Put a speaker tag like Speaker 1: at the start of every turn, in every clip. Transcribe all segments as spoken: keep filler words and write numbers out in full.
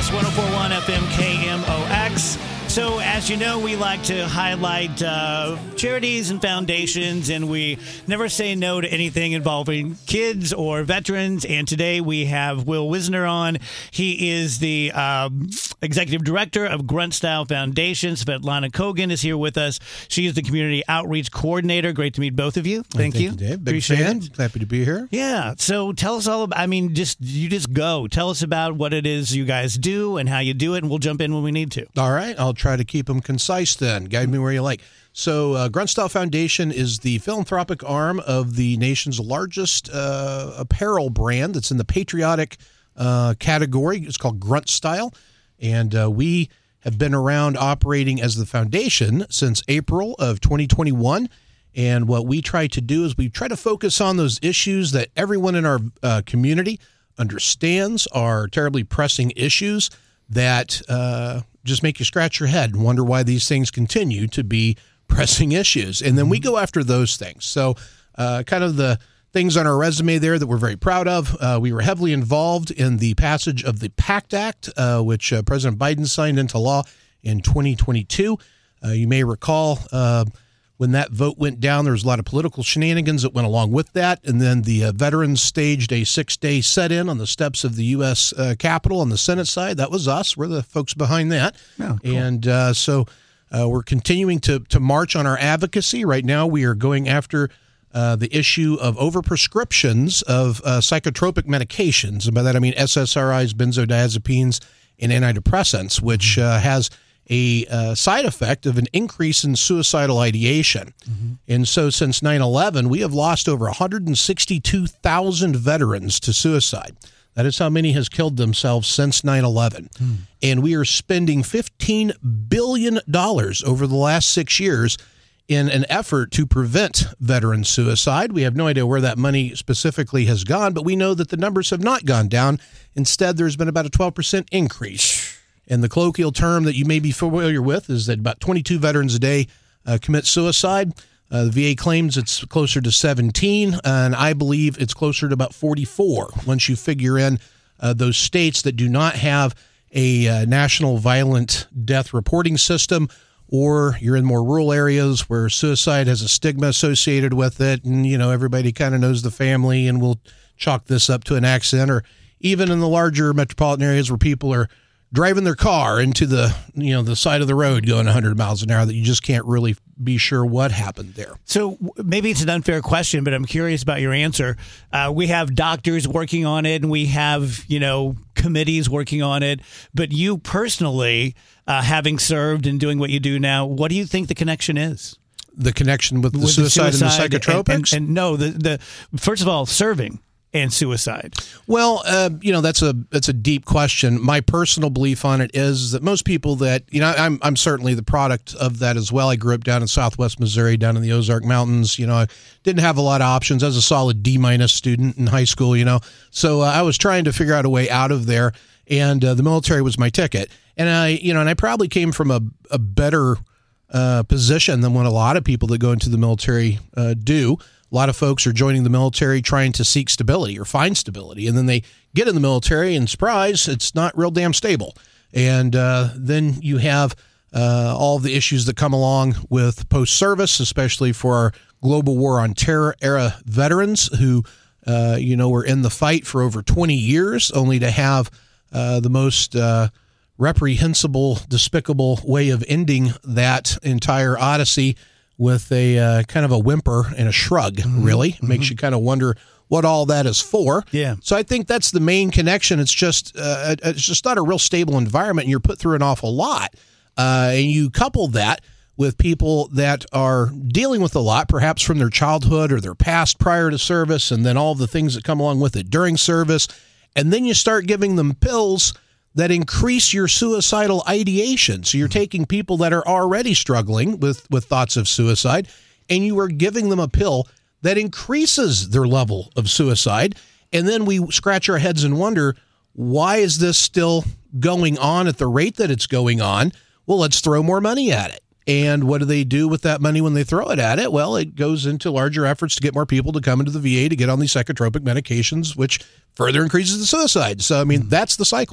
Speaker 1: X, one oh four point one F M K M O X. So, as you know, we like to highlight uh, charities and foundations, and we never say no to anything involving kids or veterans. And today we have Will Wisner on. He is the um, executive director of Grunt Style Foundation. Svetlana Kogan is here with us. She is the community outreach coordinator. Great to meet both of you. Thank,
Speaker 2: Thank
Speaker 1: you.
Speaker 2: you, Dave. Big
Speaker 1: Appreciate
Speaker 2: fan.
Speaker 1: it.
Speaker 2: Happy to be here.
Speaker 1: Yeah. So tell us all about, I mean, just you just go. Tell us about what it is you guys do and how you do it, and we'll jump in when we need to.
Speaker 2: All right. I'll try to keep them concise then. Guide me where you like. So uh, Grunt Style Foundation is the philanthropic arm of the nation's largest uh, apparel brand that's in the patriotic uh, category. It's called Grunt Style. And uh, we have been around operating as the foundation since April of twenty twenty-one. And what we try to do is we try to focus on those issues that everyone in our uh, community understands are terribly pressing issues that uh, just make you scratch your head and wonder why these things continue to be pressing issues. And then we go after those things. So uh, kind of the things on our resume there that we're very proud of. Uh, we were heavily involved in the passage of the PACT Act, uh, which uh, President Biden signed into law in twenty twenty-two. Uh, you may recall uh, when that vote went down, there was a lot of political shenanigans that went along with that. And then the uh, veterans staged a six-day set-in on the steps of the U S Uh, Capitol on the Senate side. That was us. We're the folks behind that.
Speaker 1: Oh, cool.
Speaker 2: And uh, so uh, we're continuing to, to march on our advocacy. Right now we are going after uh, the issue of overprescriptions of uh, psychotropic medications. And by that I mean S S R Is, benzodiazepines, and antidepressants, which uh, has a uh, side effect of an increase in suicidal ideation. Mm-hmm. And so since nine eleven, we have lost over one hundred sixty-two thousand veterans to suicide. That is how many has killed themselves since nine eleven. Mm. And we are spending fifteen billion dollars over the last six years in an effort to prevent veteran suicide. We have no idea where that money specifically has gone, but we know that the numbers have not gone down. Instead, there's been about a twelve percent increase. And the colloquial term that you may be familiar with is that about twenty-two veterans a day uh, commit suicide. Uh, the V A claims it's closer to seventeen, and I believe it's closer to about forty-four once you figure in uh, those states that do not have a uh, national violent death reporting system, or you're in more rural areas where suicide has a stigma associated with it, and, you know, everybody kind of knows the family and will chalk this up to an accident, or even in the larger metropolitan areas where people are driving their car into the, you know, the side of the road going one hundred miles an hour that you just can't really be sure what happened there.
Speaker 1: So maybe it's an unfair question, but I'm curious about your answer. Uh, we have doctors working on it, and we have, you know, committees working on it. But you personally, uh, having served and doing what you do now, what do you think the connection is?
Speaker 2: The connection with the,
Speaker 1: with
Speaker 2: suicide,
Speaker 1: the suicide
Speaker 2: and the psychotropics?
Speaker 1: And, and, and no, the, the first of all, serving and suicide.
Speaker 2: Well, uh, you know, that's a that's a deep question. My personal belief on it is that most people that, you know, I'm I'm certainly the product of that as well. I grew up down in Southwest Missouri, down in the Ozark Mountains. You know, I didn't have a lot of options. I was a solid D minus student in high school, you know. So uh, I was trying to figure out a way out of there, and uh, the military was my ticket. And I, you know, and I probably came from a, a better uh, position than what a lot of people that go into the military uh, do. A lot of folks are joining the military trying to seek stability or find stability, and then they get in the military, and surprise, it's not real damn stable. And uh, then you have uh, all the issues that come along with post-service, especially for our global war on terror era veterans who, uh, you know, were in the fight for over twenty years, only to have uh, the most uh, reprehensible, despicable way of ending that entire odyssey with a uh, kind of a whimper and a shrug, mm-hmm. really. It makes mm-hmm. you kind of wonder what all that is for.
Speaker 1: Yeah.
Speaker 2: So I think that's the main connection. It's just uh, it's just not a real stable environment, and you're put through an awful lot. Uh, and you couple that with people that are dealing with a lot, perhaps from their childhood or their past prior to service, and then all the things that come along with it during service. And then you start giving them pills that increase your suicidal ideation. So you're taking people that are already struggling with, with thoughts of suicide, and you are giving them a pill that increases their level of suicide. And then we scratch our heads and wonder, why is this still going on at the rate that it's going on? Well, let's throw more money at it. And what do they do with that money when they throw it at it? Well, it goes into larger efforts to get more people to come into the V A to get on these psychotropic medications, which further increases the suicide. So, I mean, that's the cycle.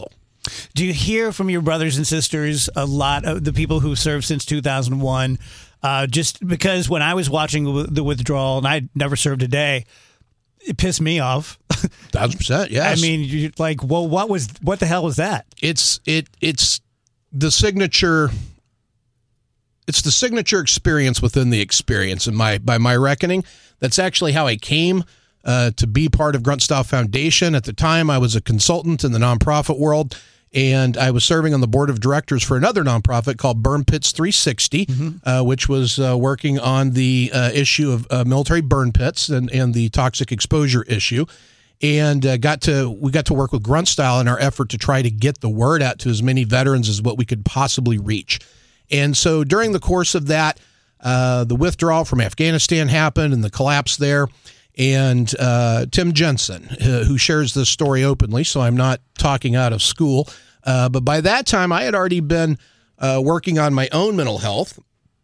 Speaker 1: Do you hear from your brothers and sisters, a lot of the people who served since two thousand one? Uh, just because when I was watching the withdrawal, and I never served a day, it pissed me off.
Speaker 2: Thousand percent, yes.
Speaker 1: I mean, you're like, well, what was, what the hell was that?
Speaker 2: It's it it's the signature. It's the signature experience within the experience, in my by my reckoning. That's actually how I came uh, to be part of Grunt Style Foundation. At the time, I was a consultant in the nonprofit world, and I was serving on the board of directors for another nonprofit called Burn Pits three sixty, mm-hmm. uh, which was uh, working on the uh, issue of uh, military burn pits and, and the toxic exposure issue. And uh, got to we got to work with Grunt Style in our effort to try to get the word out to as many veterans as what we could possibly reach. And so during the course of that, uh, the withdrawal from Afghanistan happened and the collapse there. And uh, Tim Jensen, uh, who shares this story openly, so I'm not talking out of school. Uh, but by that time, I had already been uh, working on my own mental health,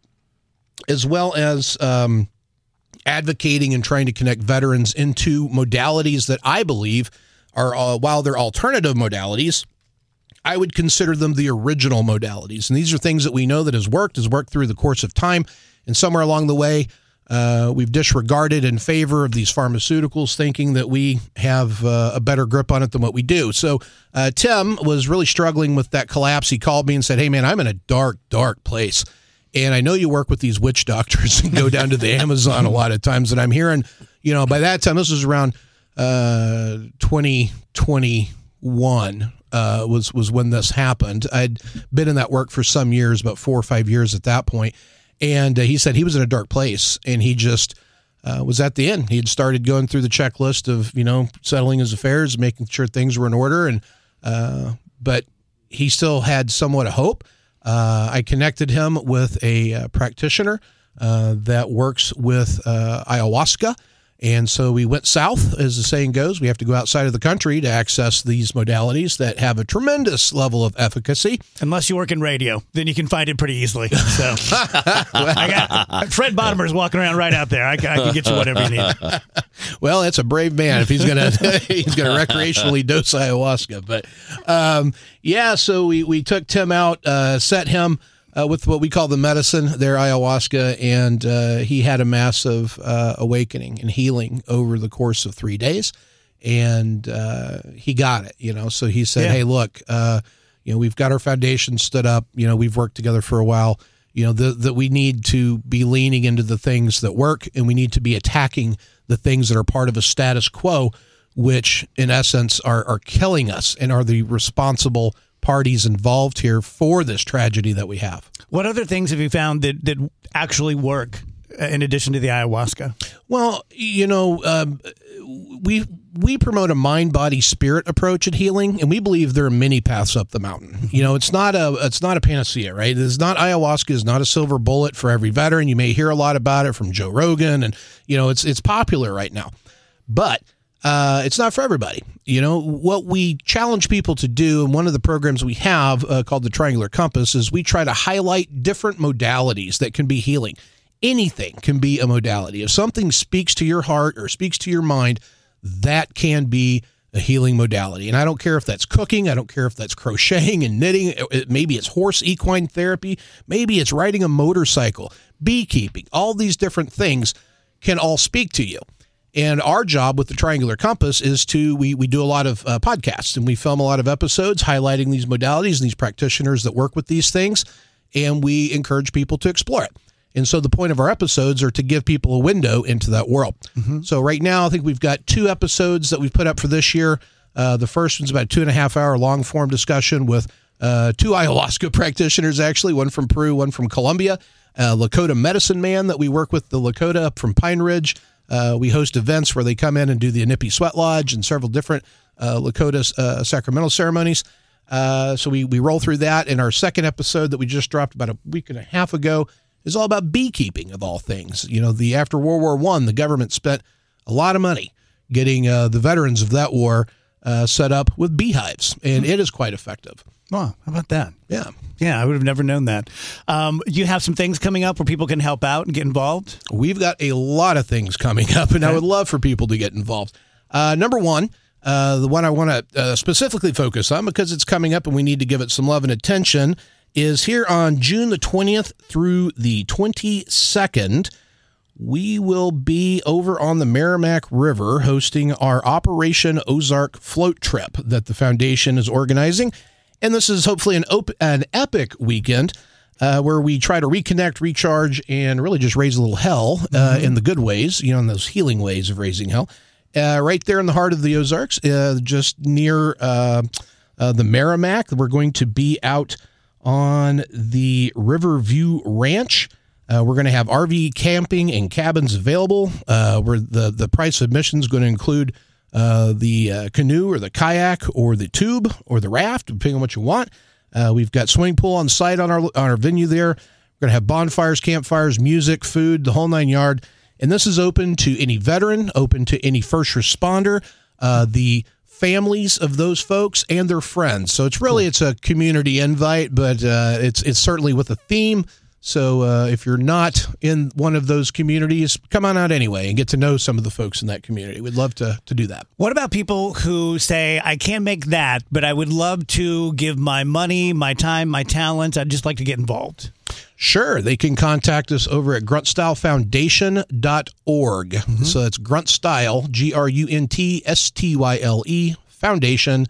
Speaker 2: as well as um, advocating and trying to connect veterans into modalities that I believe are, uh, while they're alternative modalities, I would consider them the original modalities. And these are things that we know that has worked, has worked through the course of time. And somewhere along the way, uh, we've disregarded in favor of these pharmaceuticals, thinking that we have uh, a better grip on it than what we do. So uh, Tim was really struggling with that collapse. He called me and said, hey, man, I'm in a dark, dark place. And I know you work with these witch doctors and go down to the Amazon a lot of times. And I'm hearing, you know, by that time, this was around uh, twenty twenty-one. Uh, was was when this happened. I'd been in that work for some years, about four or five years at that point. And uh, he said he was in a dark place, and he just uh, was at the end. He had started going through the checklist of, you know, settling his affairs, making sure things were in order. And uh, but he still had somewhat of hope. Uh, I connected him with a uh, practitioner uh, that works with uh, ayahuasca. And so we went south, as the saying goes. We have to go outside of the country to access these modalities that have a tremendous level of efficacy.
Speaker 1: Unless you work in radio, then you can find it pretty easily. So I got Fred Bottomer's walking around right out there. I, I can get you whatever you need.
Speaker 2: Well, that's a brave man if he's gonna he's gonna recreationally dose ayahuasca. But um, yeah, so we we took Tim out, uh, set him Uh, with what we call the medicine, their ayahuasca, and uh, he had a massive uh, awakening and healing over the course of three days, and uh, he got it, you know. So he said, yeah. "Hey, look, uh, you know, we've got our foundation stood up. You know, we've worked together for a while. You know, that that we need to be leaning into the things that work, and we need to be attacking the things that are part of a status quo, which in essence are are killing us and are the responsible parties involved here for this tragedy that we have."
Speaker 1: What other things have you found that, that actually work in addition to the ayahuasca?
Speaker 2: Well, you know, um, we we promote a mind, body, spirit approach at healing, and we believe there are many paths up the mountain. You know, it's not a it's not a panacea, right? It's not ayahuasca is not a silver bullet for every veteran. You may hear a lot about it from Joe Rogan, and you know, it's it's popular right now, but Uh, it's not for everybody. You know, what we challenge people to do, and one of the programs we have uh, called the Triangular Compass, is we try to highlight different modalities that can be healing. Anything can be a modality. If something speaks to your heart or speaks to your mind, that can be a healing modality. And I don't care if that's cooking. I don't care if that's crocheting and knitting. Maybe it's horse equine therapy. Maybe it's riding a motorcycle, beekeeping. All these different things can all speak to you. And our job with the Triangular Compass is to, we we do a lot of uh, podcasts, and we film a lot of episodes highlighting these modalities and these practitioners that work with these things, and we encourage people to explore it. And so the point of our episodes are to give people a window into that world. Mm-hmm. So right now, I think we've got two episodes that we've put up for this year. Uh, the first one's about a two and a half hour long form discussion with uh, two ayahuasca practitioners, actually, one from Peru, one from Colombia, uh, Lakota medicine man that we work with, the Lakota up from Pine Ridge. Uh, we host events where they come in and do the Inipi Sweat Lodge and several different uh, Lakota uh, sacramental ceremonies. Uh, so we, we roll through that. And our second episode that we just dropped about a week and a half ago is all about beekeeping, of all things. You know, the after World War One, the government spent a lot of money getting uh, the veterans of that war uh, set up with beehives, and it is quite effective.
Speaker 1: Wow, how about that?
Speaker 2: Yeah.
Speaker 1: Yeah, I would have never known that. Um, you have some things coming up where people can help out and get involved?
Speaker 2: We've got a lot of things coming up, and okay. I would love for people to get involved. Uh, number one, Uh, the one I want to uh, specifically focus on, because it's coming up and we need to give it some love and attention, is here on June the twentieth through the twenty-second. We will be over on the Merrimack River hosting our Operation Ozark float trip that the foundation is organizing. And this is hopefully an op- an epic weekend uh, where we try to reconnect, recharge, and really just raise a little hell uh, mm-hmm. in the good ways, you know, in those healing ways of raising hell. Uh, right there in the heart of the Ozarks, uh, just near uh, uh, the Merrimack. We're going to be out on the Riverview Ranch. Uh, we're going to have R V camping and cabins available. Uh, where the, the price of admission is going to include uh, the uh, canoe or the kayak or the tube or the raft, depending on what you want. Uh, we've got swimming pool on site on our on our venue there. We're going to have bonfires, campfires, music, food, the whole nine yard. And this is open to any veteran, open to any first responder, uh, the families of those folks, and their friends. So it's really, it's a community invite, but uh, it's it's certainly with a theme. So uh, if you're not in one of those communities, come on out anyway and get to know some of the folks in that community. We'd love to to do that.
Speaker 1: What about people who say, I can't make that, but I would love to give my money, my time, my talent. I'd just like to get involved.
Speaker 2: Sure. They can contact us over at grunt style foundation dot org. Mm-hmm. So it's gruntstyle, G R U N T S T Y L E, foundation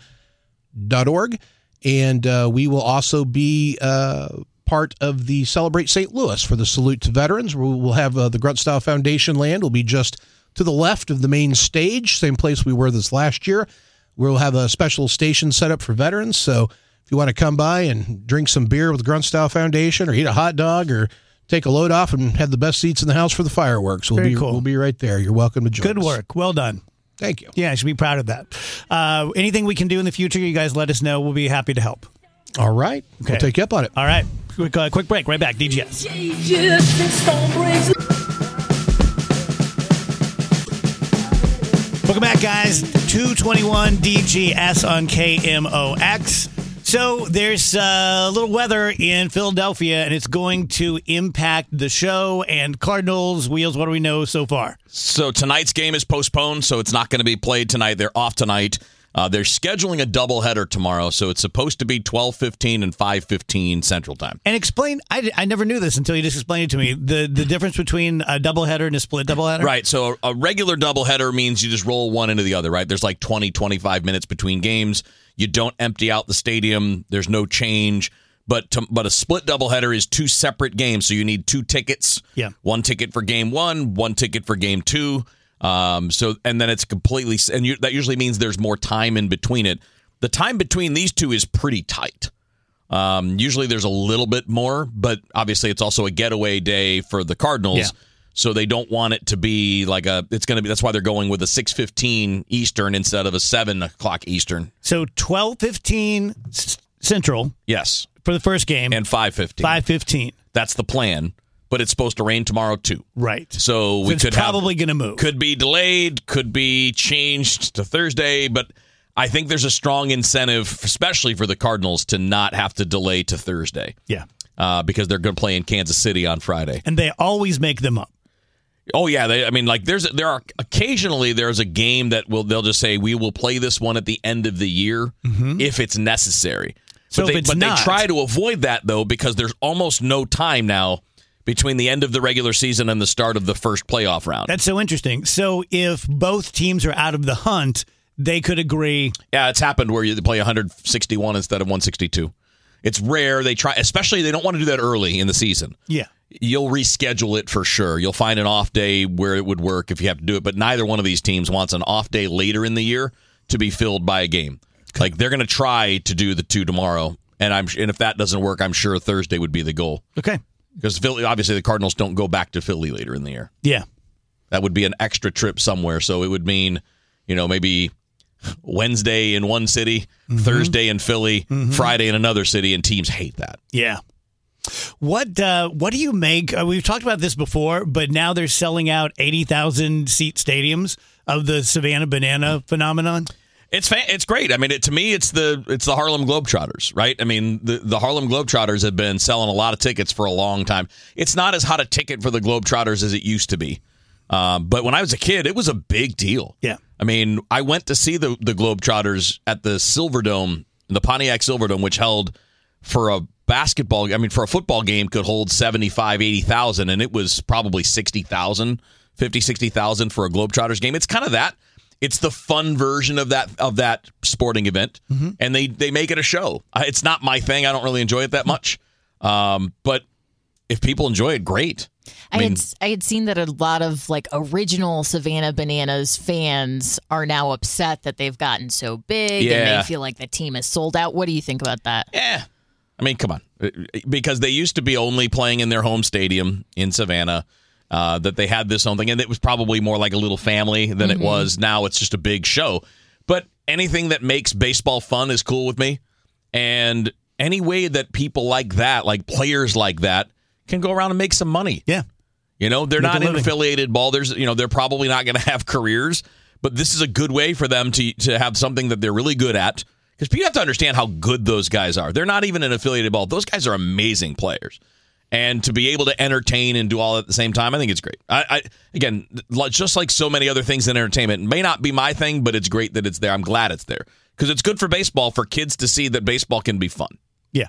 Speaker 2: dot org. And uh, we will also be uh, part of the Celebrate Saint Louis for the Salute to Veterans. We'll have uh, the Grunt Style Foundation land will be just to the left of the main stage, same place we were this last year. We'll have a special station set up for veterans. So if you want to come by and drink some beer with Grunt Style Foundation or eat a hot dog or take a load off and have the best seats in the house for the fireworks, we'll,
Speaker 1: Very
Speaker 2: be,
Speaker 1: cool.
Speaker 2: we'll be right there. You're welcome to join
Speaker 1: Good
Speaker 2: us.
Speaker 1: work. Well done.
Speaker 2: Thank you.
Speaker 1: Yeah, I should be proud of that. Uh, anything we can do in the future, you guys let us know. We'll be happy to help.
Speaker 2: All right.
Speaker 1: Okay.
Speaker 2: We'll take you up on it.
Speaker 1: All right. Quick, uh, quick break. Right back. D G S. Welcome back, guys. two twenty-one D G S on K M O X. So there's uh, a little weather in Philadelphia, and it's going to impact the show. And Cardinals, Wheels, what do we know so far?
Speaker 3: So tonight's game is postponed, so it's not going to be played tonight. They're off tonight. Uh, they're scheduling a doubleheader tomorrow, so it's supposed to be twelve fifteen and five fifteen Central Time.
Speaker 1: And explain, I, I never knew this until you just explained it to me, the, the difference between a doubleheader and a split doubleheader?
Speaker 3: Right, so a, a regular doubleheader means you just roll one into the other, right? There's like twenty, twenty-five minutes between games. You don't empty out the stadium. There's no change. But to, but a split doubleheader is two separate games, so you need two tickets.
Speaker 1: Yeah.
Speaker 3: One ticket for game one, one ticket for game two. Um, so and then it's completely, and you, that usually means there's more time in between it. The time between these two is pretty tight. Um, usually there's a little bit more, but obviously it's also a getaway day for the Cardinals.
Speaker 1: Yeah.
Speaker 3: So they don't want it to be like a, it's going to be, that's why they're going with a six fifteen Eastern instead of a seven o'clock Eastern.
Speaker 1: So twelve fifteen Central.
Speaker 3: Yes.
Speaker 1: For the first game.
Speaker 3: And five fifteen.
Speaker 1: five fifteen.
Speaker 3: That's the plan. But it's supposed to rain tomorrow too.
Speaker 1: Right.
Speaker 3: So we
Speaker 1: so it's
Speaker 3: could
Speaker 1: probably
Speaker 3: have,
Speaker 1: going to move.
Speaker 3: Could be delayed, could be changed to Thursday, but I think there's a strong incentive, especially for the Cardinals, to not have to delay to Thursday.
Speaker 1: Yeah.
Speaker 3: Uh, because they're going to play in Kansas City on Friday.
Speaker 1: And they always make them up.
Speaker 3: Oh yeah, they, I mean, like there's there are occasionally there's a game that will they'll just say we will play this one at the end of the year mm-hmm. if it's necessary.
Speaker 1: So
Speaker 3: but
Speaker 1: if
Speaker 3: they,
Speaker 1: it's
Speaker 3: but
Speaker 1: not,
Speaker 3: they try to avoid that though because there's almost no time now between the end of the regular season and the start of the first playoff round.
Speaker 1: That's so interesting. So if both teams are out of the hunt, they could agree.
Speaker 3: Yeah, it's happened where you play one sixty-one instead of one sixty-two. It's rare. They try, especially they don't want to do that early in the season.
Speaker 1: Yeah.
Speaker 3: You'll reschedule it for sure. You'll find an off day where it would work if you have to do it, but neither one of these teams wants an off day later in the year to be filled by a game. Okay. Like they're going to try to do the two tomorrow, and I'm and if that doesn't work, I'm sure Thursday would be the goal.
Speaker 1: Okay.
Speaker 3: Because Philly, obviously the Cardinals don't go back to Philly later in the year.
Speaker 1: Yeah.
Speaker 3: That would be an extra trip somewhere, so it would mean, you know, maybe Wednesday in one city, mm-hmm. Thursday in Philly, mm-hmm. Friday in another city, and teams hate that.
Speaker 1: Yeah. What uh, what do you make? Uh, we've talked about this before, but now they're selling out eighty thousand seat stadiums of the Savannah Banana phenomenon.
Speaker 3: It's fa- it's great. I mean, it, to me, it's the it's the Harlem Globetrotters, right? I mean, the, the Harlem Globetrotters have been selling a lot of tickets for a long time. It's not as hot a ticket for the Globetrotters as it used to be. Um, but when I was a kid, it was a big deal.
Speaker 1: Yeah.
Speaker 3: I mean, I went to see the, the Globetrotters at the Silverdome, the Pontiac Silverdome, which held for a basketball, I mean, for a football game could hold seventy-five, eighty thousand, and it was probably sixty thousand, fifty, sixty thousand for a Globetrotters game. It's kind of that. It's the fun version of that of that sporting event, mm-hmm. and they, they make it a show. It's not my thing. I don't really enjoy it that much. Um, but if people enjoy it, great.
Speaker 4: I, I mean, had I had seen that a lot of like original Savannah Bananas fans are now upset that they've gotten so big
Speaker 3: yeah.
Speaker 4: and they feel like the team is sold out. What do you think about that?
Speaker 3: Yeah. I mean, come on. Because they used to be only playing in their home stadium in Savannah, uh, that they had this own thing, and it was probably more like a little family than mm-hmm. it was. Now it's just a big show. But anything that makes baseball fun is cool with me. And any way that people like that, like players like that, can go around and make some money.
Speaker 1: Yeah.
Speaker 3: You know, they're
Speaker 1: Make
Speaker 3: not in affiliated ball. There's, you know, they're probably not going to have careers, but this is a good way for them to to have something that they're really good at. Because you have to understand how good those guys are. They're not even in affiliated ball. Those guys are amazing players. And to be able to entertain and do all at the same time, I think it's great. I, I again, just like so many other things in entertainment, it may not be my thing, but it's great that it's there. I'm glad it's there. Because it's good for baseball, for kids to see that baseball can be fun.
Speaker 1: Yeah.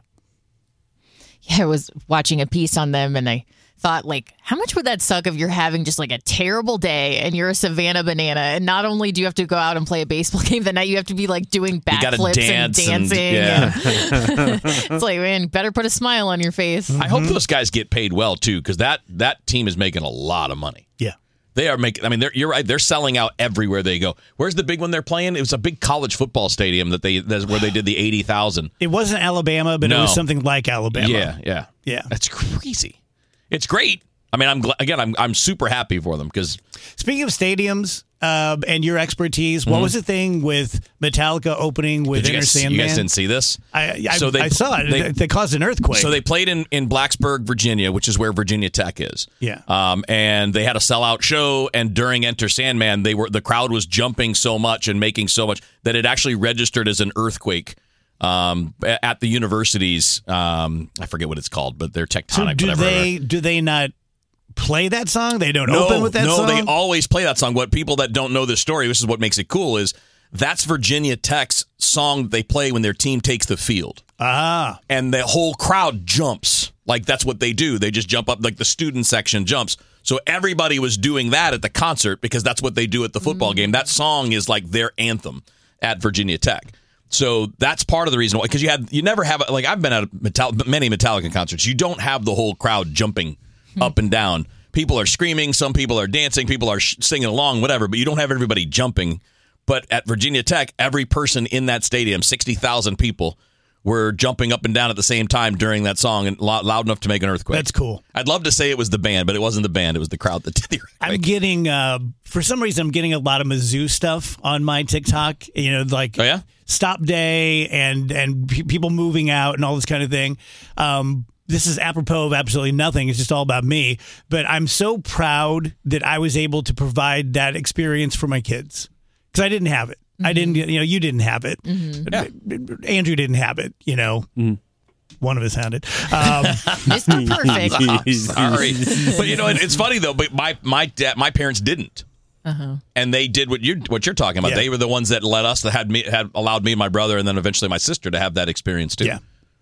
Speaker 4: Yeah, I was watching a piece on them, and I thought, like, how much would that suck if you're having just like a terrible day and you're a Savannah Banana, and not only do you have to go out and play a baseball game that night, you have to be like doing backflips and dancing. And, yeah. and it's like, man, better put a smile on your face.
Speaker 3: I hope those guys get paid well too, because that that team is making a lot of money.
Speaker 1: Yeah.
Speaker 3: They are making. I mean, they're, you're right. They're selling out everywhere they go. Where's the big one they're playing? It was a big college football stadium that they that's where they did the eighty thousand.
Speaker 1: It wasn't Alabama, but no. It was something like Alabama.
Speaker 3: Yeah, yeah,
Speaker 1: yeah.
Speaker 3: That's crazy. It's great. I mean, I'm glad, again. I'm I'm super happy for them because.
Speaker 1: Speaking of stadiums uh, and your expertise, what mm-hmm. was the thing with Metallica opening with Enter Sandman?
Speaker 3: You guys didn't see this?
Speaker 1: I I, so they, I saw it. They, they caused an earthquake.
Speaker 3: So they played in, in Blacksburg, Virginia, which is where Virginia Tech is.
Speaker 1: Yeah.
Speaker 3: Um, and they had a sellout show, and during Enter Sandman, they were the crowd was jumping so much and making so much that it actually registered as an earthquake. Um, at the universities, um, I forget what it's called, but they're tectonic.
Speaker 1: So do
Speaker 3: whatever.
Speaker 1: they do they not play that song? They don't
Speaker 3: no,
Speaker 1: open with that
Speaker 3: no,
Speaker 1: song?
Speaker 3: No, they always play that song. What people that don't know this story, this is what makes it cool, is that's Virginia Tech's song that they play when their team takes the field.
Speaker 1: Ah.
Speaker 3: And the whole crowd jumps. Like, that's what they do. They just jump up, like the student section jumps. So everybody was doing that at the concert because that's what they do at the football mm. game. That song is like their anthem at Virginia Tech. So that's part of the reason why, because you had you never have, like I've been at Metallica, many Metallica concerts. You don't have the whole crowd jumping up and down. People are screaming, some people are dancing, people are sh- singing along, whatever, but you don't have everybody jumping. But at Virginia Tech, every person in that stadium, sixty thousand people, were jumping up and down at the same time during that song, and loud, loud enough to make an earthquake.
Speaker 1: That's cool.
Speaker 3: I'd love to say it was the band, but it wasn't the band. It was the crowd that did the earthquake.
Speaker 1: I'm getting, uh, for some reason, I'm getting a lot of Mizzou stuff on my TikTok. You know, like
Speaker 3: oh, yeah?
Speaker 1: Stop Day and, and pe- people moving out and all this kind of thing. Um This is apropos of absolutely nothing. It's just all about me. But I'm so proud that I was able to provide that experience for my kids because I didn't have it. Mm-hmm. I didn't, you know, you didn't have it. Mm-hmm. Yeah. Andrew didn't have it, you know. Mm. One of us had it. Um,
Speaker 4: Mister Perfect.
Speaker 3: Sorry. But, you know, it, it's funny, though, but my my dad, my parents didn't. Uh-huh. And they did what you're, what you're talking about. Yeah. They were the ones that let us, that had me, had allowed me and my brother and then eventually my sister to have that experience, too.
Speaker 1: Yeah.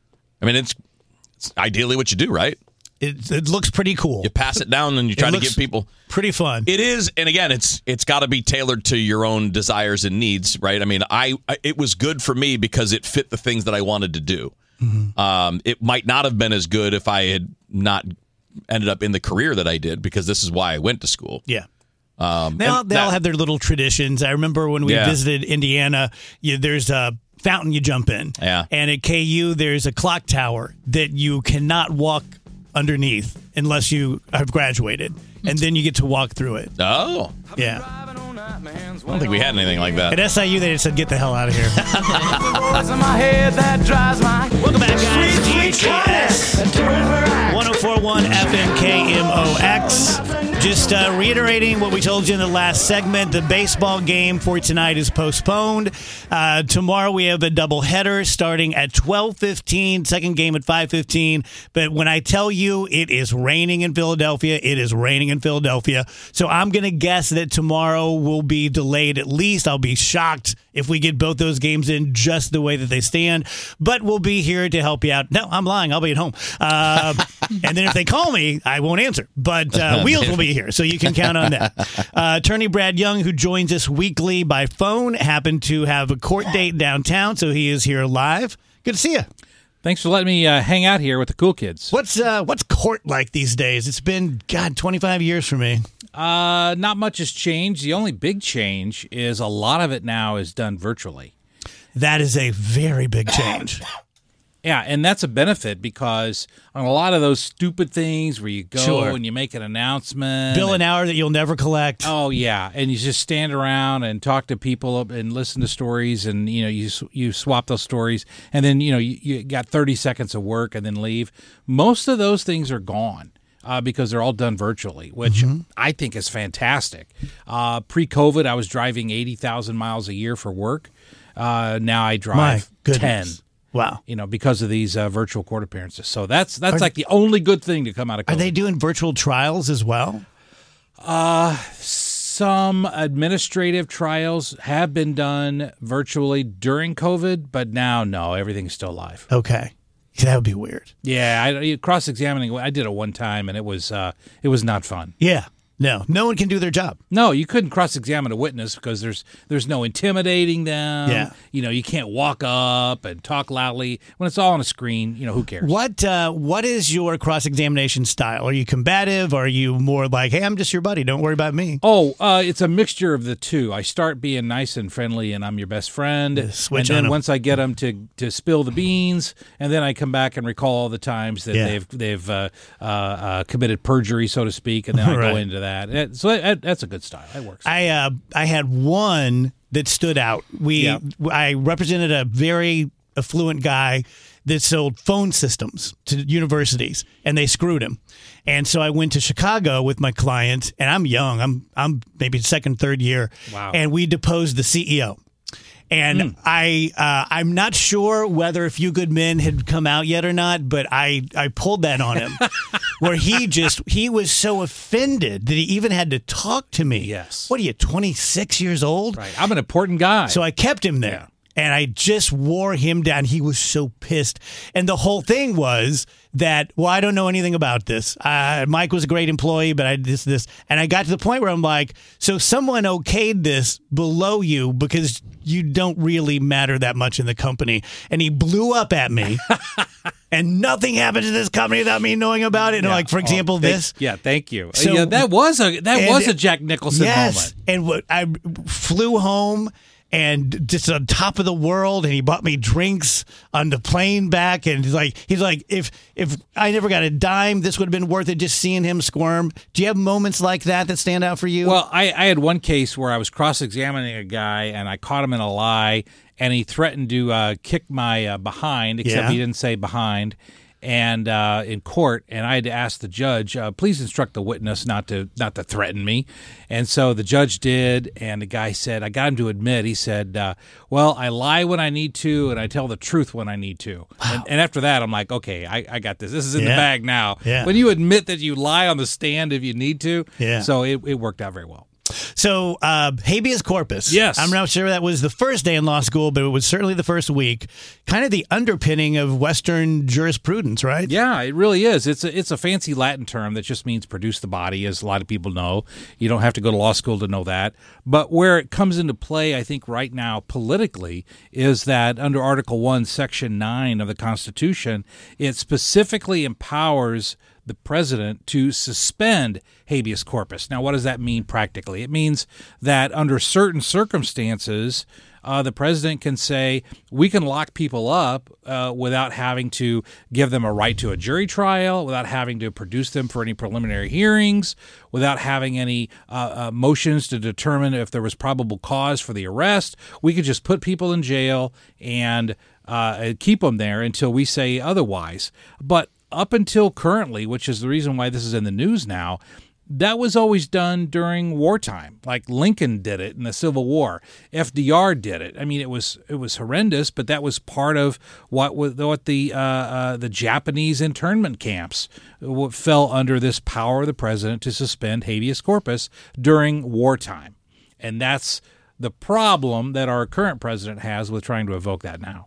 Speaker 3: I mean, it's... It's ideally what you do, right?
Speaker 1: It, it looks pretty cool.
Speaker 3: You pass it down and you try to give people
Speaker 1: pretty fun.
Speaker 3: It is, and again, it's it's got to be tailored to your own desires and needs, right? I mean, I, I it was good for me because it fit the things that I wanted to do. Mm-hmm. Um, it might not have been as good if I had not ended up in the career that I did, because this is why I went to school.
Speaker 1: Yeah.
Speaker 3: Um,
Speaker 1: they all, they
Speaker 3: that,
Speaker 1: all have their little traditions. I remember when we
Speaker 3: yeah.
Speaker 1: visited Indiana, you, there's a fountain you jump in.
Speaker 3: Yeah.
Speaker 1: And at K U, there's a clock tower that you cannot walk underneath unless you have graduated. And then you get to walk through it.
Speaker 3: Oh.
Speaker 1: Yeah.
Speaker 3: I don't think we had anything like that.
Speaker 1: At S I U, they just said, get the hell out of here. Welcome back, guys. G H S one oh four point one F M K M O X. Just uh, reiterating what we told you in the last segment, the baseball game for tonight is postponed. Uh, tomorrow we have a doubleheader starting at twelve fifteen, second game at five fifteen. But when I tell you it is raining in Philadelphia, it is raining in Philadelphia. So I'm going to guess that tomorrow will will be delayed at least. I'll be shocked if we get both those games in just the way that they stand. But we'll be here to help you out. No, I'm lying. I'll be at home. Uh, and then if they call me, I won't answer. But uh, Wheels will be here, so you can count on that. Uh, attorney Brad Young, who joins us weekly by phone, happened to have a court date downtown, so he is here live. Good to see you.
Speaker 5: Thanks for letting me uh, hang out here with the cool kids.
Speaker 1: What's uh, what's court like these days? It's been, God, twenty-five years for me.
Speaker 5: Uh, not much has changed. The only big change is a lot of it now is done virtually.
Speaker 1: That is a very big change.
Speaker 5: Yeah, and that's a benefit because on a lot of those stupid things where you go
Speaker 1: Sure.
Speaker 5: and you make an announcement.
Speaker 1: Bill an
Speaker 5: and,
Speaker 1: hour that you'll never collect.
Speaker 5: Oh, yeah, and you just stand around and talk to people and listen to stories, and you know you you swap those stories, and then you know you, you got thirty seconds of work and then leave. Most of those things are gone. Uh, because they're all done virtually, which mm-hmm. I think is fantastic. Uh, pre-COVID, I was driving eighty thousand miles a year for work. Uh, now I drive ten.
Speaker 1: Wow.
Speaker 5: You know, because of these uh, virtual court appearances. So that's that's are, like the only good thing to come out of COVID.
Speaker 1: Are they doing virtual trials as well?
Speaker 5: Uh, some administrative trials have been done virtually during COVID, but now, no, everything's still live.
Speaker 1: Okay. That would be weird.
Speaker 5: Yeah, I, cross-examining, I did it one time, and it was uh, it was not fun.
Speaker 1: Yeah. No, no one can do their job.
Speaker 5: No, you couldn't cross-examine a witness because there's there's no intimidating them.
Speaker 1: Yeah.
Speaker 5: You know, you can't walk up and talk loudly. When it's all on a screen, you know, who cares?
Speaker 1: What uh, What is your cross-examination style? Are you combative? Are you more like, hey, I'm just your buddy, don't worry about me?
Speaker 5: Oh, uh, it's a mixture of the two. I start being nice and friendly, and I'm your best friend.
Speaker 1: Yeah, switch
Speaker 5: and then
Speaker 1: on 'em.
Speaker 5: once I get them to, to spill the beans, and then I come back and recall all the times that
Speaker 1: Yeah.
Speaker 5: they've they've uh, uh, uh, committed perjury, so to speak, and then I
Speaker 1: Right.
Speaker 5: go into that. That- So that, that's a good style. That works.
Speaker 1: I uh, I had one that stood out. We
Speaker 5: Yeah.
Speaker 1: I represented a very affluent guy that sold phone systems to universities, and they screwed him. And so I went to Chicago with my client, and I'm young. I'm I'm maybe second, third year.
Speaker 5: Wow.
Speaker 1: And we deposed the C E O. And
Speaker 5: Mm.
Speaker 1: I, uh, I'm not sure whether A Few Good Men had come out yet or not, but I, I pulled that on him, where he just he was so offended that he even had to talk to me.
Speaker 5: Yes.
Speaker 1: What are you, twenty-six years old?
Speaker 5: Right. I'm an important guy.
Speaker 1: So I kept him there. And I just wore him down. He was so pissed. And the whole thing was that, well, I don't know anything about this. Uh, Mike was a great employee, but I this, this. And I got to the point where I'm like, so someone okayed this below you because you don't really matter that much in the company. And he blew up at me. And nothing happened to this company without me knowing about it. And
Speaker 5: Yeah.
Speaker 1: like, for example,
Speaker 5: Oh, thank-
Speaker 1: this.
Speaker 5: Yeah, thank you.
Speaker 1: So-
Speaker 5: yeah, that was a that
Speaker 1: And-
Speaker 5: was a Jack Nicholson
Speaker 1: yes.
Speaker 5: moment.
Speaker 1: And what I flew home and just on top of the world, and he bought me drinks on the plane back, and he's like, he's like, if if I never got a dime, this would have been worth it just seeing him squirm. Do you have moments like that that stand out for you?
Speaker 5: Well, I, I had one case where I was cross-examining a guy, and I caught him in a lie, and he threatened to uh, kick my uh, behind, except
Speaker 1: Yeah.
Speaker 5: he didn't say behind, and uh, in court, and I had to ask the judge, uh, please instruct the witness not to not to threaten me. And so the judge did, and the guy said, I got him to admit, he said, uh, well, I lie when I need to, and I tell the truth when I need to. And, and after that, I'm like, okay, I, I got this. This is in
Speaker 1: Yeah.
Speaker 5: the bag now.
Speaker 1: Yeah.
Speaker 5: When you admit that you lie on the stand if you need to,
Speaker 1: Yeah.
Speaker 5: so it, it worked out very well.
Speaker 1: So, uh, habeas corpus.
Speaker 5: Yes.
Speaker 1: I'm not sure that was the first day in law school, but it was certainly the first week. Kind of the underpinning of Western jurisprudence, right?
Speaker 5: Yeah, it really is. It's a, it's a fancy Latin term that just means produce the body, as a lot of people know. You don't have to go to law school to know that. But where it comes into play, I think, right now politically, is that under Article one, Section nine of the Constitution, it specifically empowers the president to suspend habeas corpus. Now, what does that mean practically? It means that under certain circumstances, uh, the president can say, we can lock people up uh, without having to give them a right to a jury trial, without having to produce them for any preliminary hearings, without having any uh, uh, motions to determine if there was probable cause for the arrest. We could just put people in jail and uh, keep them there until we say otherwise. But up until currently, which is the reason why this is in the news now, that was always done during wartime. Like Lincoln did it in the Civil War. F D R did it. I mean, it was it was horrendous, but that was part of what was what the uh, uh, the Japanese internment camps what fell under this power of the president to suspend habeas corpus during wartime. And that's the problem that our current president has with trying to evoke that now.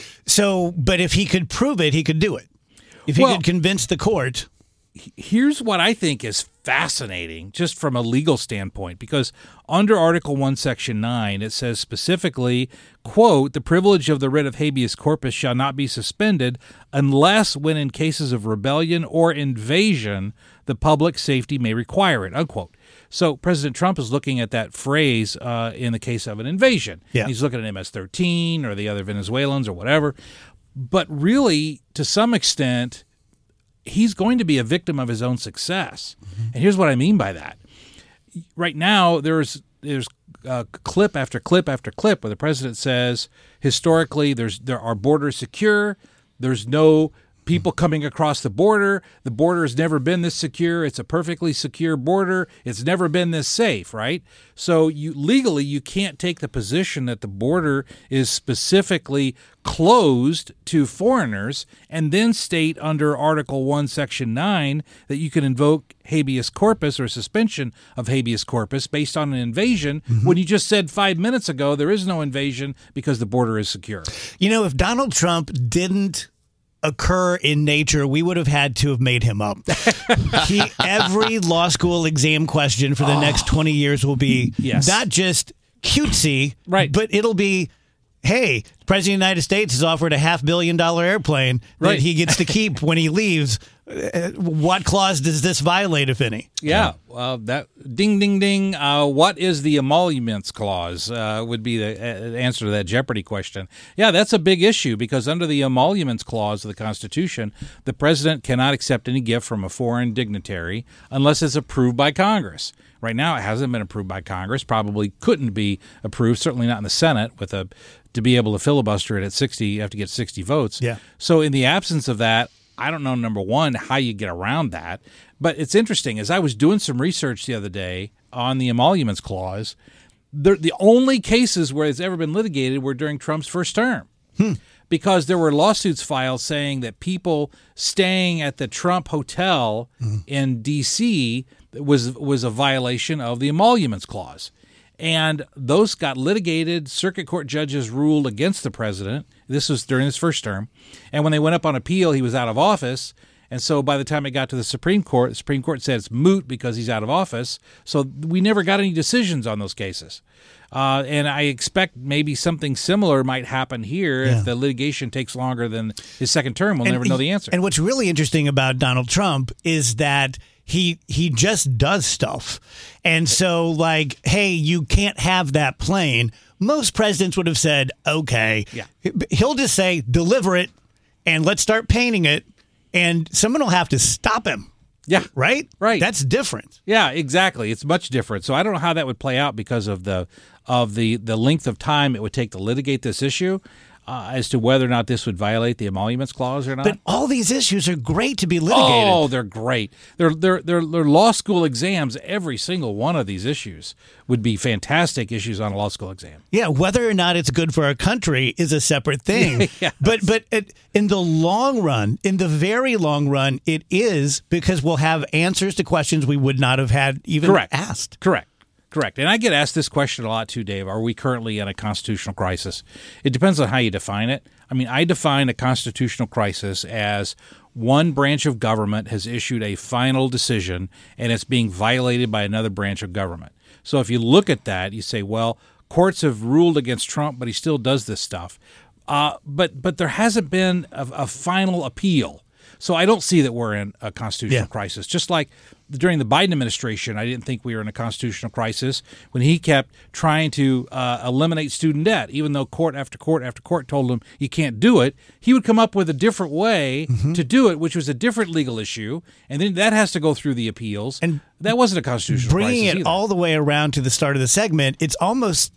Speaker 1: So, but if he could prove it, he could do it. If he
Speaker 5: Well-
Speaker 1: could convince the court.
Speaker 5: Here's what I think is fascinating, just from a legal standpoint, because under Article one, Section nine, it says specifically, quote, the privilege of the writ of habeas corpus shall not be suspended unless when in cases of rebellion or invasion, the public safety may require it, unquote. So President Trump is looking at that phrase uh, in the case of an invasion.
Speaker 1: Yeah.
Speaker 5: He's looking at M S thirteen or the other Venezuelans or whatever. But really, to some extent, he's going to be a victim of his own success. Mm-hmm. And here's what I mean by that. Right now, there's there's uh, clip after clip after clip where the president says, historically, there's there are borders secure. There's no people coming across the border. The border has never been this secure. It's a perfectly secure border. It's never been this safe, right? So you legally, you can't take the position that the border is specifically closed to foreigners and then state under Article one, Section nine that you can invoke habeas corpus or suspension of habeas corpus based on an invasion mm-hmm. when you just said five minutes ago there is no invasion because the border is secure.
Speaker 1: You know, if Donald Trump didn't occur in nature, we would have had to have made him up. he, every law school exam question for the oh. next twenty years will be
Speaker 5: yes.
Speaker 1: not just cutesy,
Speaker 5: right.
Speaker 1: but it'll be, hey, the President of the United States has offered a half billion dollar airplane
Speaker 5: right.
Speaker 1: that he gets to keep when he leaves. Uh, what clause does this violate, if any?
Speaker 5: Yeah, well, that ding, ding, ding. Uh, what is the emoluments clause? Uh, would be the uh, answer to that Jeopardy question. Yeah, that's a big issue because under the emoluments clause of the Constitution, the president cannot accept any gift from a foreign dignitary unless it's approved by Congress. Right now, it hasn't been approved by Congress. Probably couldn't be approved. Certainly not in the Senate. With a to be able to filibuster it at sixty, you have to get sixty votes.
Speaker 1: Yeah.
Speaker 5: So in the absence of that, I don't know, number one, how you get around that. But it's interesting. As I was doing some research the other day on the emoluments clause, the, the only cases where it's ever been litigated were during Trump's first term.
Speaker 1: Hmm.
Speaker 5: Because there were lawsuits filed saying that people staying at the Trump Hotel mm-hmm. in D C was was a violation of the emoluments clause. And those got litigated. Circuit court judges ruled against the president. This was during his first term. And when they went up on appeal, he was out of office. And so by the time it got to the Supreme Court, the Supreme Court said it's moot because he's out of office. So we never got any decisions on those cases. Uh, and I expect maybe something similar might happen here yeah. if the litigation takes longer than his second term. We'll and, never know the answer.
Speaker 1: And what's really interesting about Donald Trump is that He he just does stuff. And so, like, hey, you can't have that plane. Most presidents would have said, okay.
Speaker 5: Yeah.
Speaker 1: He'll just say, deliver it, and let's start painting it, and someone will have to stop him.
Speaker 5: Yeah.
Speaker 1: Right?
Speaker 5: Right.
Speaker 1: That's different.
Speaker 5: Yeah, exactly. It's much different. So I don't know how that would play out because of the of the, the length of time it would take to litigate this issue. Uh, as to whether or not this would violate the emoluments clause or not.
Speaker 1: But all these issues are great to be litigated.
Speaker 5: Oh, they're great. They're, they're, they're, they're law school exams. Every single one of these issues would be fantastic issues on a law school exam.
Speaker 1: Yeah, whether or not it's good for our country is a separate thing.
Speaker 5: yes.
Speaker 1: But but it, in the long run, in the very long run, it is because we'll have answers to questions we would not have had even
Speaker 5: Correct.
Speaker 1: asked.
Speaker 5: Correct. Correct. And I get asked this question a lot too, Dave. Are we currently in a constitutional crisis? It depends on how you define it. I mean, I define a constitutional crisis as one branch of government has issued a final decision and it's being violated by another branch of government. So if you look at that, you say, well, courts have ruled against Trump, but he still does this stuff. Uh, but but there hasn't been a, a final appeal. So I don't see that we're in a constitutional
Speaker 1: yeah.
Speaker 5: crisis. Just like during the Biden administration, I didn't think we were in a constitutional crisis when he kept trying to uh, eliminate student debt, even though court after court after court told him you can't do it. He would come up with a different way mm-hmm. to do it, which was a different legal issue, and then that has to go through the appeals. And that wasn't a constitutional crisis
Speaker 1: bringing it
Speaker 5: either.
Speaker 1: all the way around to the start of the segment, it's almost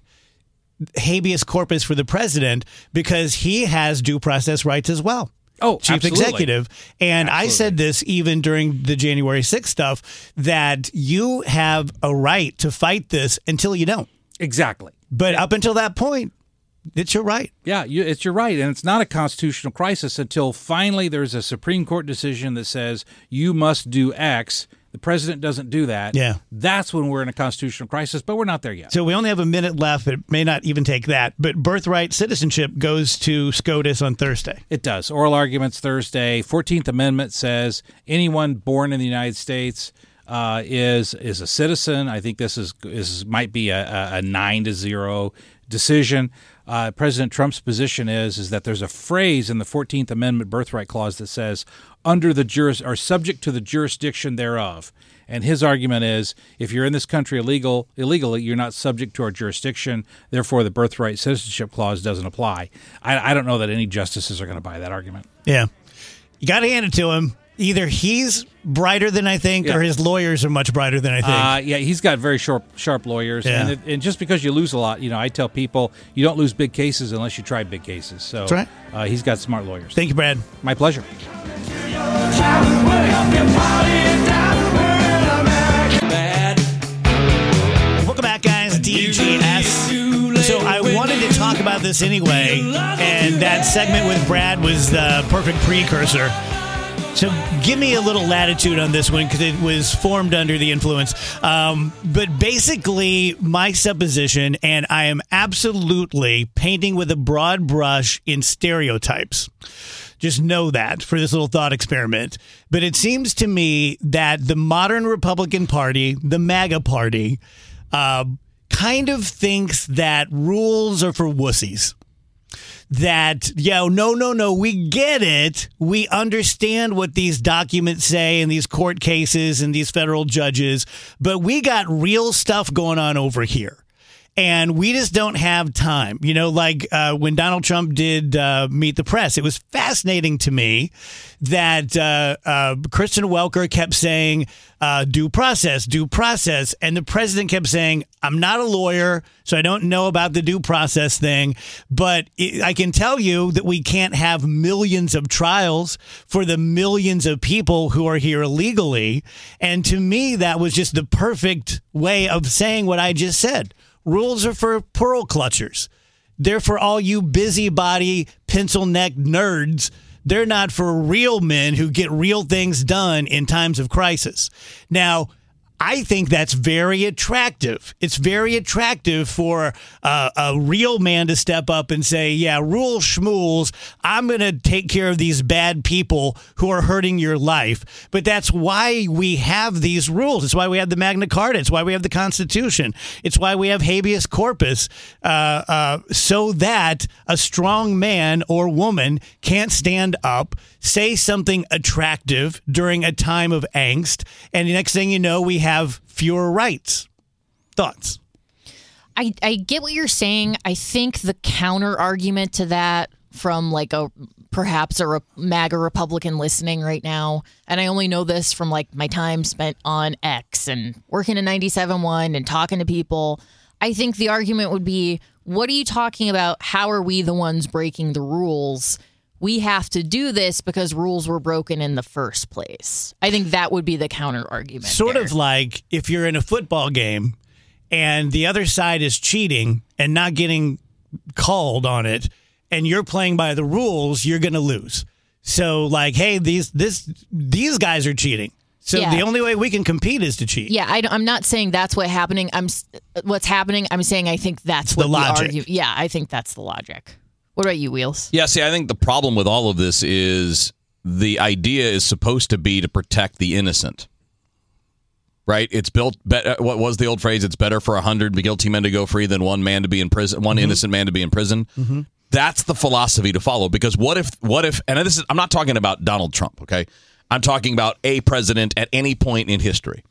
Speaker 1: habeas corpus for the president because he has due process rights as well.
Speaker 5: Oh,
Speaker 1: chief
Speaker 5: absolutely.
Speaker 1: executive. And
Speaker 5: absolutely.
Speaker 1: I said this even during the January sixth stuff, that you have a right to fight this until you don't.
Speaker 5: Exactly.
Speaker 1: But up until that point, it's your right.
Speaker 5: Yeah, you, it's your right. And it's not a constitutional crisis until finally there's a Supreme Court decision that says you must do X. the president doesn't do that,
Speaker 1: Yeah.
Speaker 5: that's when we're in a constitutional crisis, but we're not there yet.
Speaker 1: So we only have a minute left. It may not even take that. But birthright citizenship goes to SCOTUS on Thursday.
Speaker 5: It does. Oral arguments Thursday. fourteenth Amendment says anyone born in the United States uh, is is a citizen. I think this is, is might be a, a, a nine to zero decision. Uh, President Trump's position is is that there's a phrase in the fourteenth Amendment birthright clause that says under the juris or subject to the jurisdiction thereof. And his argument is if you're in this country illegal illegally, you're not subject to our jurisdiction. Therefore, the birthright citizenship clause doesn't apply. I, I don't know that any justices are going to buy that argument.
Speaker 1: Yeah. You got to hand it to him. Either he's brighter than I think
Speaker 5: Yeah.
Speaker 1: or his lawyers are much brighter than I think.
Speaker 5: Uh, yeah, he's got very sharp, sharp lawyers,
Speaker 1: Yeah.
Speaker 5: and, it, and just because you lose a lot, you know, I tell people you don't lose big cases unless you try big cases. So
Speaker 1: That's right.
Speaker 5: uh, he's got smart lawyers.
Speaker 1: Thank you, Brad.
Speaker 5: My pleasure.
Speaker 1: Welcome back, guys. D G S. So I wanted to talk about this anyway, and that segment with Brad was the perfect precursor. So give me a little latitude on this one because it was formed under the influence. Um, but basically, my supposition, and I am absolutely painting with a broad brush in stereotypes. Just know that for this little thought experiment. But it seems to me that the modern Republican Party, the MAGA Party, uh, kind of thinks that rules are for wussies. That, yo, no, no, no, we get it. We understand what these documents say and these court cases and these federal judges, but we got real stuff going on over here. And we just don't have time. You know, like uh, when Donald Trump did uh, Meet the Press, it was fascinating to me that uh, uh, Kristen Welker kept saying, uh, due process, due process. And the president kept saying, I'm not a lawyer, so I don't know about the due process thing. But it, I can tell you that we can't have millions of trials for the millions of people who are here illegally. And to me, that was just the perfect way of saying what I just said. Rules are for pearl clutchers. They're for all you busybody, pencil-neck nerds. They're not for real men who get real things done in times of crisis. Now, I think that's very attractive. It's very attractive for uh, a real man to step up and say, yeah, rule schmools, I'm going to take care of these bad people who are hurting your life. But that's why we have these rules. It's why we have the Magna Carta. It's why we have the Constitution. It's why we have habeas corpus, uh, uh, so that a strong man or woman can't stand up, say something attractive during a time of angst, and the next thing you know, we have fewer rights. Thoughts?
Speaker 4: I, I get what you're saying. I think the counter argument to that from like a perhaps a re- MAGA Republican listening right now, and I only know this from like my time spent on X and working in ninety-seven point one and talking to people, I think the argument would be, what are you talking about? How are we the ones breaking the rules? We have to do this because rules were broken in the first place. I think that would be the counter argument.
Speaker 1: Sort
Speaker 4: there.
Speaker 1: of like if you're in a football game and the other side is cheating and not getting called on it, and you're playing by the rules, you're going to lose. So like, hey, these this these guys are cheating. So
Speaker 4: Yeah.
Speaker 1: the only way we can compete is to cheat.
Speaker 4: Yeah, I, am not saying that's what's happening. I'm s- what's happening. I'm saying I think that's
Speaker 1: The
Speaker 4: what
Speaker 1: logic.
Speaker 4: argue. Yeah, I think that's the logic. What about you, Wheels?
Speaker 3: Yeah, see, I think the problem with all of this is the idea is supposed to be to protect the innocent. Right? It's built, be- what was the old phrase? It's better for a hundred guilty men to go free than one man to be in prison, one mm-hmm. innocent man to be in prison. Mm-hmm. That's the philosophy to follow. Because what if, what if, and this is, I'm not talking about Donald Trump, okay? I'm talking about a president at any point in history.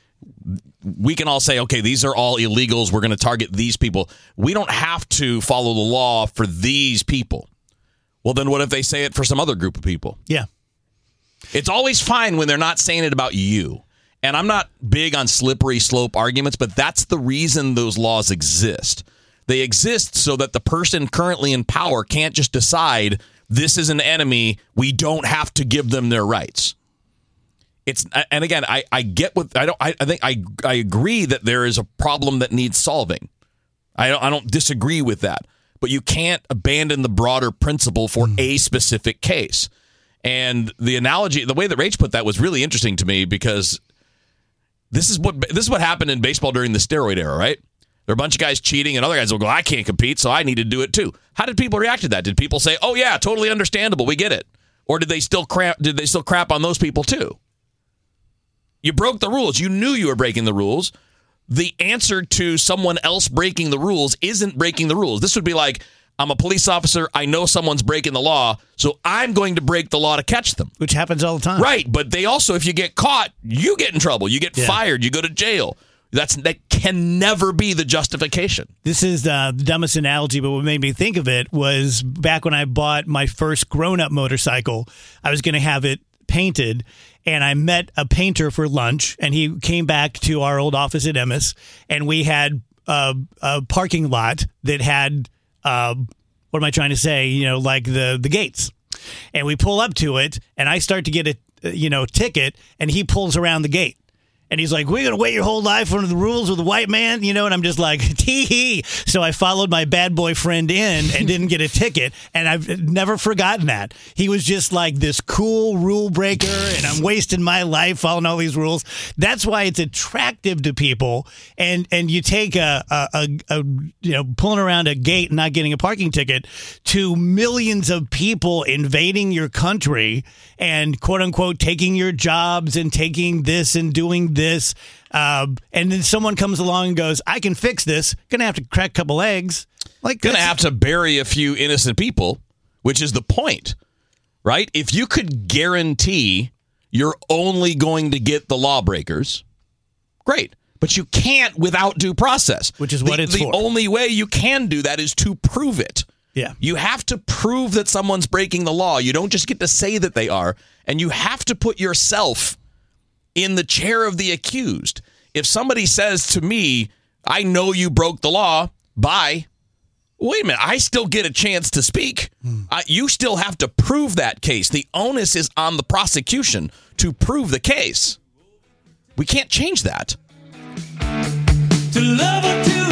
Speaker 3: We can all say, okay, these are all illegals. We're going to target these people. We don't have to follow the law for these people. Well, then what if they say it for some other group of people?
Speaker 1: Yeah.
Speaker 3: It's always fine when they're not saying it about you. And I'm not big on slippery slope arguments, but that's the reason those laws exist. They exist so that the person currently in power can't just decide this is an enemy. We don't have to give them their rights. It's and again, I, I get what I don't. I, I think I I agree that there is a problem that needs solving. I don't I don't disagree with that. But you can't abandon the broader principle for a specific case. And the analogy, the way that Rach put that was really interesting to me because this is what this is what happened in baseball during the steroid era, right? There are a bunch of guys cheating, and other guys will go, I can't compete, so I need to do it too. How did people react to that? Did people say, oh, yeah, totally understandable, we get it? Or did they still crap, did they still crap on those people too? You broke the rules. You knew you were breaking the rules. The answer to someone else breaking the rules isn't breaking the rules. This would be like, I'm a police officer. I know someone's breaking the law, so I'm going to break the law to catch them.
Speaker 1: Which happens all the time.
Speaker 3: Right, but they also, if you get caught, you get in trouble. You get yeah. fired. You go to jail. That's That can never be the justification.
Speaker 1: This is uh, the dumbest analogy, but what made me think of it was back when I bought my first grown-up motorcycle, I was going to have it painted, and I met a painter for lunch, and he came back to our old office at Emmis, and we had a, a parking lot that had... Uh, what am I trying to say? You know, like the, the gates. And we pull up to it, and I start to get a, you know, ticket, and he pulls around the gate. And he's like, we're going to wait your whole life under the rules of the white man, you know, and I'm just like, tee-hee. So I followed my bad boy friend in and didn't get a ticket, and I've never forgotten that. He was just like this cool rule breaker, and I'm wasting my life following all these rules. That's why it's attractive to people, and and you take a, a, a, a you know, pulling around a gate and not getting a parking ticket to millions of people invading your country and, quote-unquote, taking your jobs and taking this and doing this. This, uh, and then someone comes along and goes, I can fix this. Gonna have to crack a couple eggs. Like,
Speaker 3: gonna have to bury a few innocent people, which is the point, right? If you could guarantee you're only going to get the lawbreakers, great. But you can't without due process.
Speaker 1: Which is what
Speaker 3: the,
Speaker 1: it's
Speaker 3: the
Speaker 1: for.
Speaker 3: The only way you can do that is to prove it.
Speaker 1: Yeah.
Speaker 3: You have to prove that someone's breaking the law. You don't just get to say that they are. And you have to put yourself in the chair of the accused. If somebody says to me, I know you broke the law, bye. Wait a minute, I still get a chance to speak. Hmm. Uh, you still have to prove that case. The onus is on the prosecution to prove the case. We can't change that. To love or to